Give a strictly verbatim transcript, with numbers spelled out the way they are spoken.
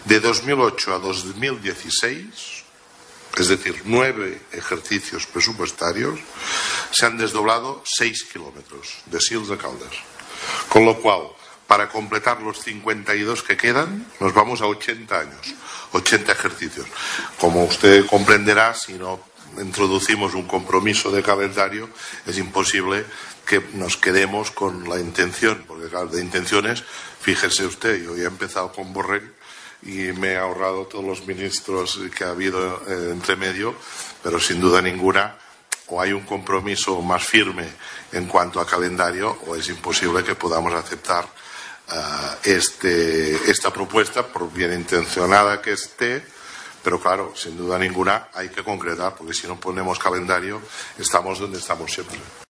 De dos mil ocho a dos mil dieciséis, es decir, nueve ejercicios presupuestarios, se han desdoblado seis kilómetros de Sils de Caldas. Con lo cual, para completar los cincuenta y dos que quedan, nos vamos a ochenta años, ochenta ejercicios. Como usted comprenderá, si no introducimos un compromiso de calendario, es imposible que nos quedemos con la intención, porque claro, de intenciones, fíjese usted, yo ya he empezado con Borrell y me he ahorrado todos los ministros que ha habido eh, entre medio, pero sin duda ninguna o hay un compromiso más firme en cuanto a calendario o es imposible que podamos aceptar uh, este, esta propuesta, por bien intencionada que esté, pero claro, sin duda ninguna hay que concretar, porque si no ponemos calendario estamos donde estamos siempre.